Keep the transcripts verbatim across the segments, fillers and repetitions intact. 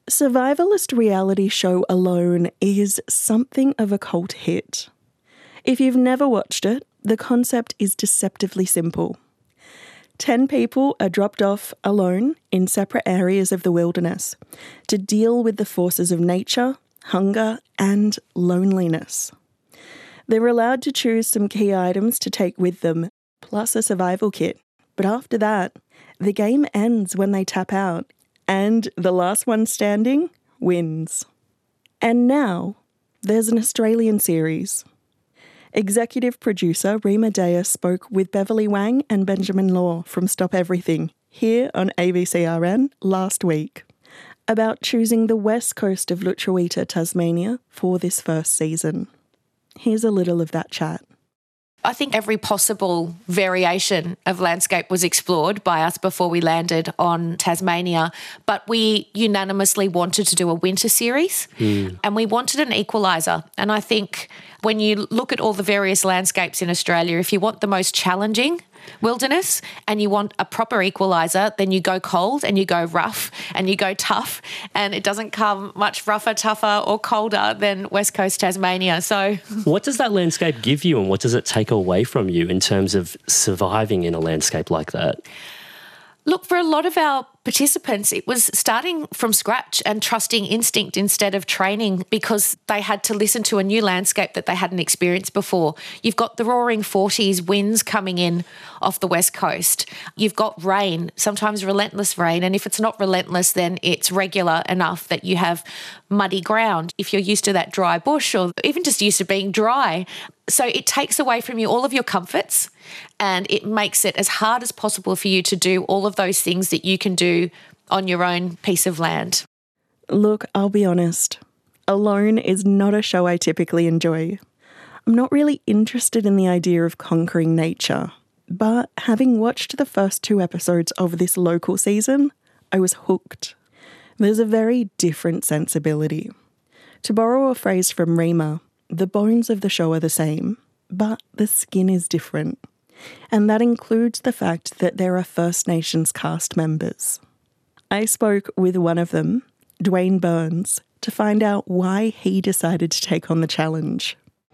Survivalist reality show Alone is something of a cult hit. If you've never watched it, the concept is deceptively simple. Ten people are dropped off alone in separate areas of the wilderness to deal with the forces of nature, hunger, and loneliness. They're allowed to choose some key items to take with them, plus a survival kit. But after that, the game ends when they tap out, and the last one standing wins. And now, there's an Australian series. Executive producer Reema Daya spoke with Beverly Wang and Benjamin Law from Stop Everything here on A B C R N last week about choosing the west coast of Lutruwita, Tasmania for this first season. Here's a little of that chat. I think every possible variation of landscape was explored by us before we landed on Tasmania, but we unanimously wanted to do a winter series mm. and we wanted an equaliser. And I think when you look at all the various landscapes in Australia, if you want the most challenging wilderness and you want a proper equaliser, then you go cold and you go rough and you go tough, and it doesn't come much rougher, tougher or colder than West Coast Tasmania. So what does that landscape give you and what does it take away from you in terms of surviving in a landscape like that? Look, for a lot of our participants, it was starting from scratch and trusting instinct instead of training, because they had to listen to a new landscape that they hadn't experienced before. You've got the roaring forties winds coming in off the west coast. You've got rain, sometimes relentless rain, and if it's not relentless, then it's regular enough that you have muddy ground. If you're used to that dry bush or even just used to being dry, so it takes away from you all of your comforts and it makes it as hard as possible for you to do all of those things that you can do on your own piece of land. Look, I'll be honest. Alone is not a show I typically enjoy. I'm not really interested in the idea of conquering nature, but having watched the first two episodes of this local season, I was hooked. There's a very different sensibility. To borrow a phrase from Reema, the bones of the show are the same, but the skin is different. And that includes the fact that there are First Nations cast members. I spoke with one of them, Dwayne Burns, to find out why he decided to take on the challenge.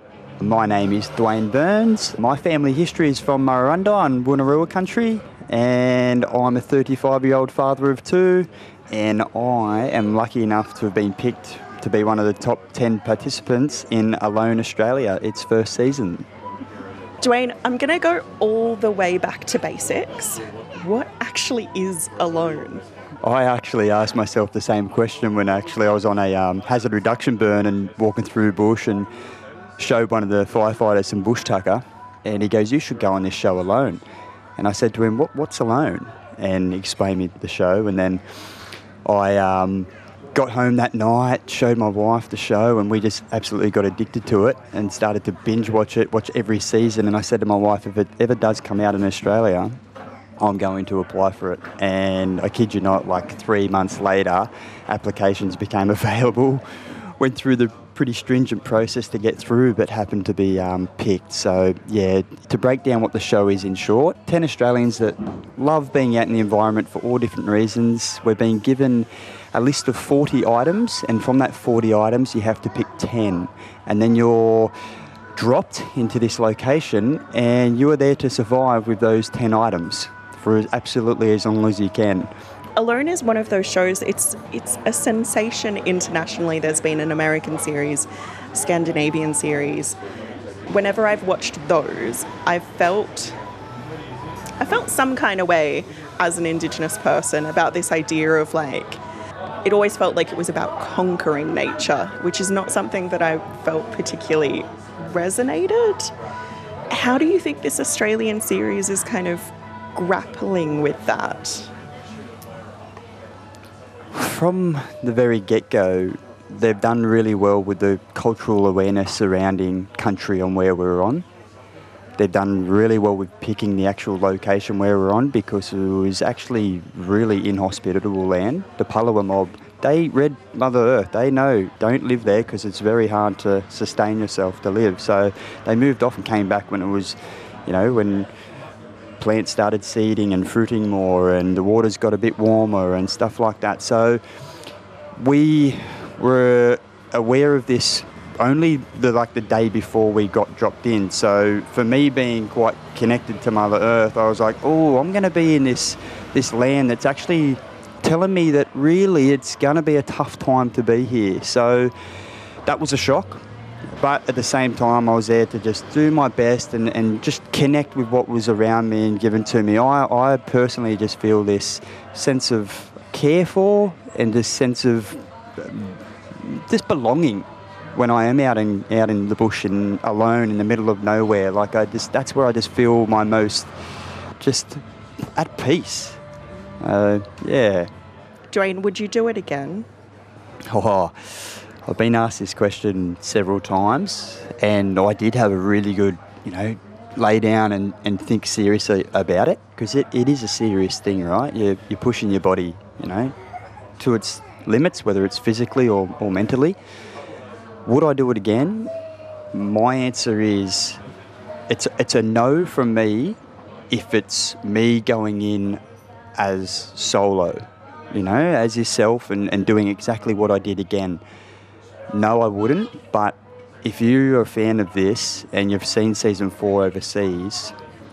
My name is Dwayne Burns. My family history is from Murrarunda and Woonarua country, and I'm a thirty-five-year-old father of two, and I am lucky enough to have been picked to be one of the top ten participants in Alone Australia, its first season. Dwayne, I'm going to go all the way back to basics. What actually is Alone? I actually asked myself the same question when actually I was on a um, hazard reduction burn and walking through bush and showed one of the firefighters some bush tucker, and he goes, "You should go on this show Alone." And I said to him, what, what's Alone? And he explained me the show, and then I um, got home that night, showed my wife the show, and we just absolutely got addicted to it and started to binge watch it, watch every season. And I said to my wife, if it ever does come out in Australia, I'm going to apply for it. And I kid you not, like three months later, applications became available. Went through the pretty stringent process to get through, but happened to be um, picked. So yeah, to break down what the show is in short, ten Australians that love being out in the environment for all different reasons. We're being given a list of forty items, and from that forty items you have to pick ten, and then you're dropped into this location and you are there to survive with those ten items for absolutely as long as you can. Alone is one of those shows, it's it's a sensation internationally. There's been an American series, Scandinavian series. Whenever I've watched those, I've felt I felt some kind of way as an Indigenous person about this idea of like, it always felt like it was about conquering nature, which is not something that I felt particularly resonated. How do you think this Australian series is kind of grappling with that? From the very get-go, they've done really well with the cultural awareness surrounding country on where we're on. They've done really well with picking the actual location where we're on, because it was actually really inhospitable land. The Palawa mob, they read Mother Earth. They know, don't live there because it's very hard to sustain yourself to live. So they moved off and came back when it was, you know, when plants started seeding and fruiting more and the waters got a bit warmer and stuff like that. So we were aware of this only the like the day before we got dropped in. So for me, being quite connected to Mother Earth, I was like, oh, I'm going to be in this this land that's actually telling me that really it's going to be a tough time to be here. So that was a shock. But at the same time, I was there to just do my best and, and just connect with what was around me and given to me. I, I personally just feel this sense of care for and this sense of um, just belonging when I am out in out in the bush and alone in the middle of nowhere. Like I just, that's where I just feel my most just at peace. Uh, yeah. Dwayne, would you do it again? Oh, I've been asked this question several times, and I did have a really good, you know, lay down and, and think seriously about it, because it, it is a serious thing, right? You're, you're pushing your body, you know, to its limits, whether it's physically or, or mentally. Would I do it again? My answer is it's it's a no from me if it's me going in as solo, you know, as yourself and, and doing exactly what I did again. No, I wouldn't, but if you're a fan of this and you've seen season four overseas,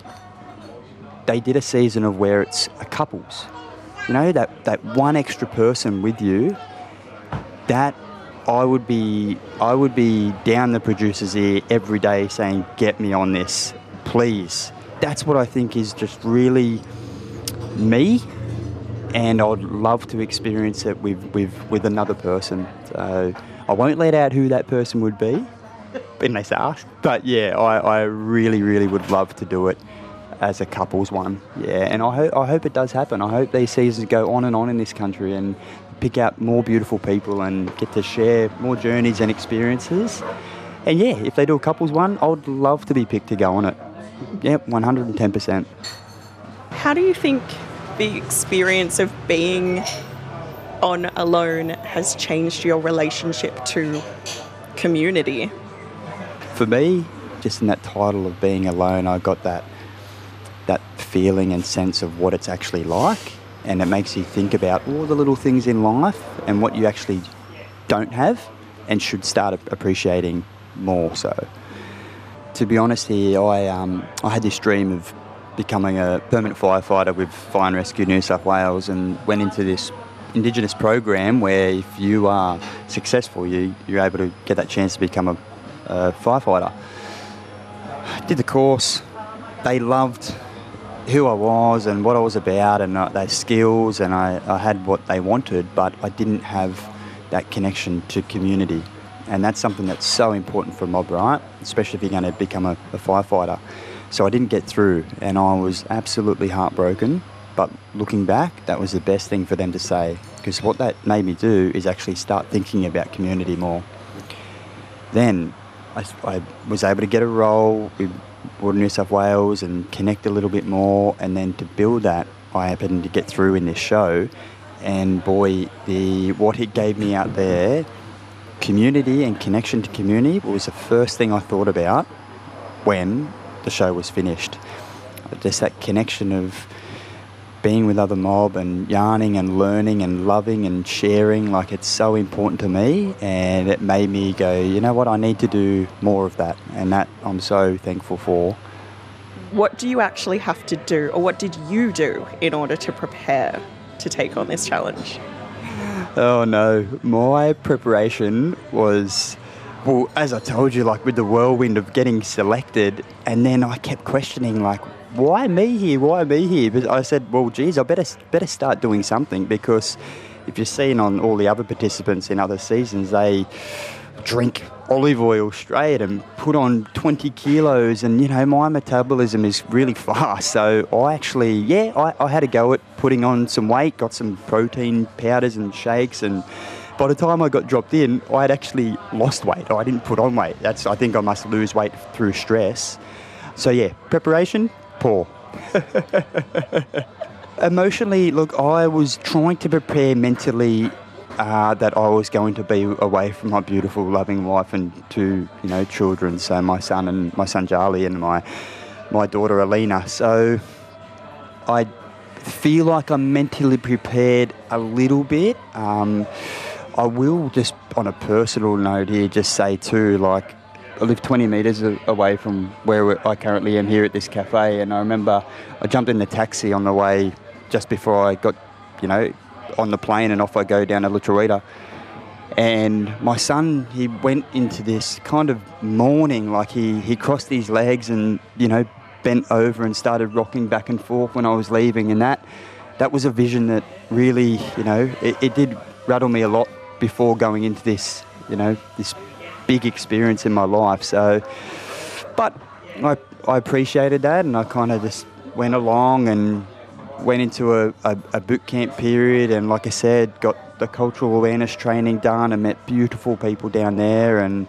they did a season of where it's a couples. You know, that, that one extra person with you, that I would be I would be down the producer's ear every day saying, get me on this, please. That's what I think is just really me, and I'd love to experience it with, with, with another person. So I won't let out who that person would be unless asked. But yeah, I, I really, really would love to do it as a couples one. Yeah, and I hope I hope it does happen. I hope these seasons go on and on in this country and pick out more beautiful people and get to share more journeys and experiences. And yeah, if they do a couples one, I would love to be picked to go on it. Yep, one hundred ten percent. How do you think the experience of being on Alone has changed your relationship to community? For me, just in that title of being alone, I got that that feeling and sense of what it's actually like, and it makes you think about all the little things in life and what you actually don't have and should start appreciating more so. To be honest here, I um, I had this dream of becoming a permanent firefighter with Fire and Rescue New South Wales, and went into this Indigenous program where if you are successful, you, you're able to get that chance to become a, a firefighter. Did the course. They loved who I was and what I was about and uh, their skills, and I, I had what they wanted, but I didn't have that connection to community. And that's something that's so important for a mob, right? Especially if you're going to become a, a firefighter. So I didn't get through, and I was absolutely heartbroken. But looking back, that was the best thing for them to say, because what that made me do is actually start thinking about community more. Then I, I was able to get a role with Water New South Wales and connect a little bit more, and then to build that, I happened to get through in this show, and boy, the what it gave me out there, community and connection to community, was the first thing I thought about when the show was finished. Just that connection of being with other mob and yarning and learning and loving and sharing, like it's so important to me, and it made me go, you know what, I need to do more of that, and that I'm so thankful for. What do you actually have to do, or what did you do in order to prepare to take on this challenge? Oh no, my preparation was, well, as I told you, like with the whirlwind of getting selected, and then I kept questioning, like, why me here? Why me here? But I said, well, geez, I better better start doing something, because if you're seeing on all the other participants in other seasons, they drink olive oil straight and put on twenty kilos, and, you know, my metabolism is really fast. So I actually, yeah, I, I had a go at putting on some weight, got some protein powders and shakes, and by the time I got dropped in, I had actually lost weight. I didn't put on weight. That's, I think I must lose weight through stress. So yeah, preparation, poor. Emotionally, look, I was trying to prepare mentally uh, that I was going to be away from my beautiful, loving wife and two, you know, children. So my son and my son Charlie and my my daughter Alina. So I feel like I'm mentally prepared a little bit. Um, I will just, on a personal note here, just say too, like, I live twenty metres away from where I currently am here at this cafe, and I remember I jumped in the taxi on the way just before I got, you know, on the plane, and off I go down to Lutruwita. And my son, he went into this kind of mourning, like he, he crossed his legs and, you know, bent over and started rocking back and forth when I was leaving, and that that was a vision that really, you know, it, it did rattle me a lot before going into this, you know, this big experience in my life. So, but I, I appreciated that, and I kind of just went along and went into a, a, a boot camp period, and like I said, got the cultural awareness training done and met beautiful people down there, and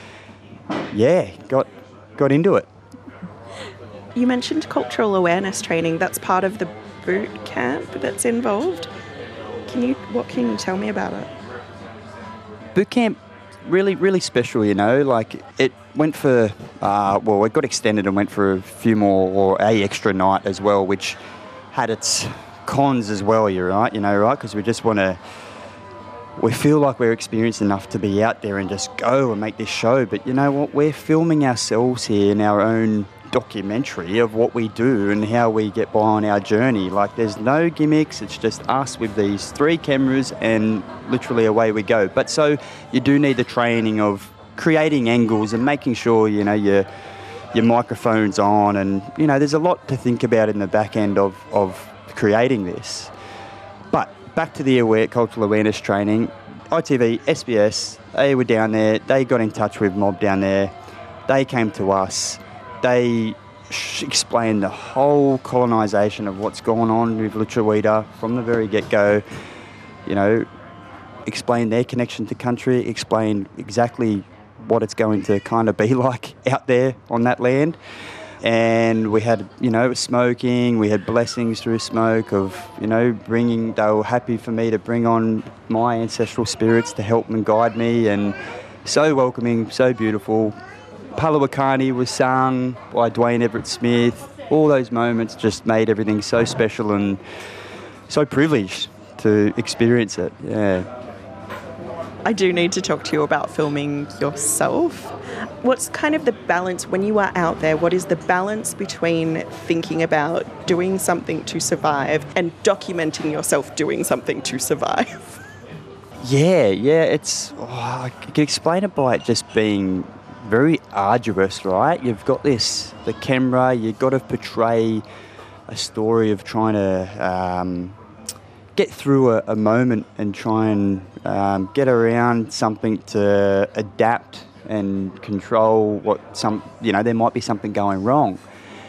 yeah, got got into it. You mentioned cultural awareness training. That's part of the boot camp that's involved. Can you, what can you tell me about it? Boot camp, really, really special, you know, like it went for, uh, well, it got extended and went for a few more, or a extra night as well, which had its cons as well, you're right, you know, right, because we just want to, we feel like we're experienced enough to be out there and just go and make this show, but you know what, we're filming ourselves here in our own documentary of what we do and how we get by on our journey. Like, there's no gimmicks, it's just us with these three cameras and literally away we go. But so you do need the training of creating angles and making sure, you know, your your microphone's on, and you know, there's a lot to think about in the back end of, of creating this. But back to the aware, cultural awareness training, I T V, S B S, they were down there, they got in touch with Mob down there, they came to us. They explained the whole colonisation of what's going on with Lutruwita from the very get-go, you know, explained their connection to country, explained exactly what it's going to kind of be like out there on that land. And we had, you know, smoking, we had blessings through smoke of, you know, bringing, they were happy for me to bring on my ancestral spirits to help and guide me, and so welcoming, so beautiful. Palawakani was sung by Dwayne Everett Smith. All those moments just made everything so special and so privileged to experience it. Yeah. I do need to talk to you about filming yourself. What's kind of the balance when you are out there? What is the balance between thinking about doing something to survive and documenting yourself doing something to survive? Yeah, yeah. It's, oh, I can explain it by it just being very arduous, right? You've got this, the camera, you've got to portray a story of trying to um, get through a, a moment and try and um, get around something to adapt and control what some, you know, there might be something going wrong,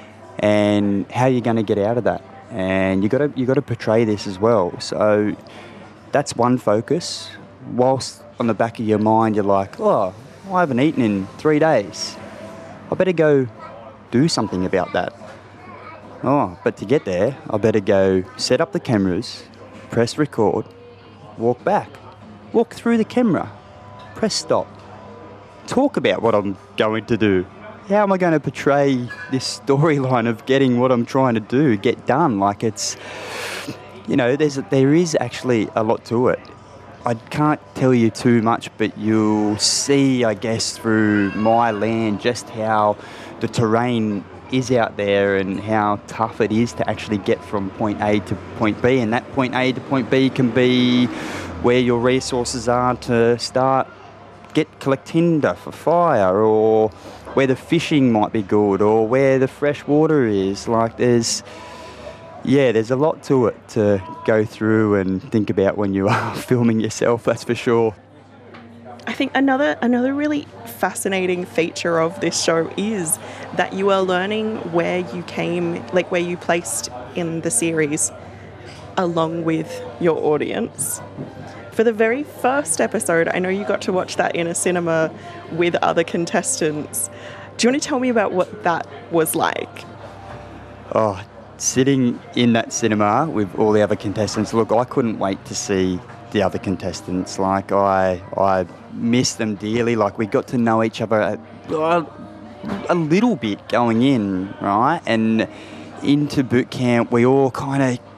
and how you're going to get out of that. And you got to you got to portray this as well. So that's one focus. Whilst on the back of your mind, you're like, oh, I haven't eaten in three days. I better go do something about that. Oh, but to get there, I better go set up the cameras, press record, walk back, walk through the camera, press stop, talk about what I'm going to do. How am I going to portray this storyline of getting what I'm trying to do, get done? Like, it's, you know, there's a, there is actually a lot to it. I can't tell you too much, but you'll see, I guess, through my land just how the terrain is out there and how tough it is to actually get from point A to point B. And that point A to point B can be where your resources are to start, get collect tinder for fire, or where the fishing might be good, or where the fresh water is. Like, there's... Yeah, there's a lot to it to go through and think about when you are filming yourself, that's for sure. I think another another really fascinating feature of this show is that you are learning where you came, like where you placed in the series along with your audience. For the very first episode, I know you got to watch that in a cinema with other contestants. Do you want to tell me about what that was like? Oh, sitting in that cinema with all the other contestants, look, I couldn't wait to see the other contestants. Like, I I miss them dearly. Like, we got to know each other a, a little bit going in, right? And into boot camp, we all kind of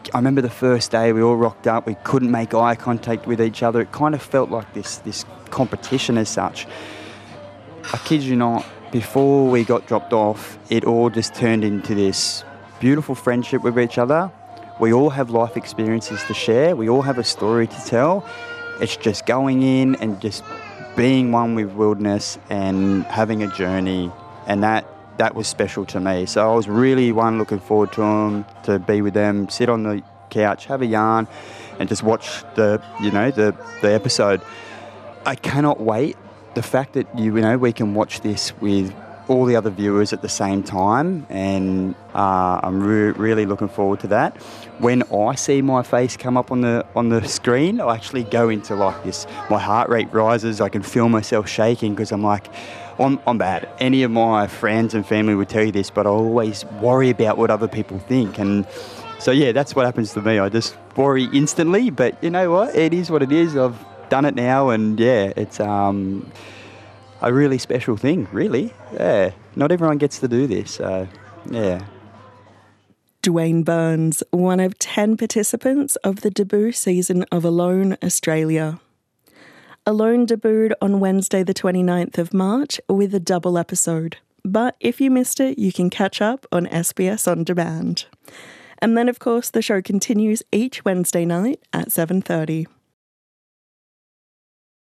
I remember the first day we all rocked up, we couldn't make eye contact with each other. It kind of felt like this, this competition as such. I kid you not, before we got dropped off, it all just turned into this beautiful friendship with each other. We all have life experiences to share. We all have a story to tell. It's just going in and just being one with wilderness and having a journey, and that that was special to me. So I was really one looking forward to them, to be with them, sit on the couch, have a yarn, and just watch the you know the the episode. I cannot wait. The fact that you you know we can watch this with all the other viewers at the same time, and uh, I'm re- really looking forward to that. When I see my face come up on the on the screen, I actually go into like this, my heart rate rises, I can feel myself shaking because I'm like, I'm, I'm bad. Any of my friends and family would tell you this, but I always worry about what other people think. And so yeah, that's what happens to me. I just worry instantly, but you know what? It is what it is. I've done it now, and yeah, it's um. a really special thing, really. Yeah, not everyone gets to do this, so yeah. Dwayne Burns, one of ten participants of the debut season of Alone Australia. Alone debuted on Wednesday the twenty-ninth of March with a double episode. But if you missed it, you can catch up on S B S On Demand. And then, of course, the show continues each Wednesday night at seven thirty.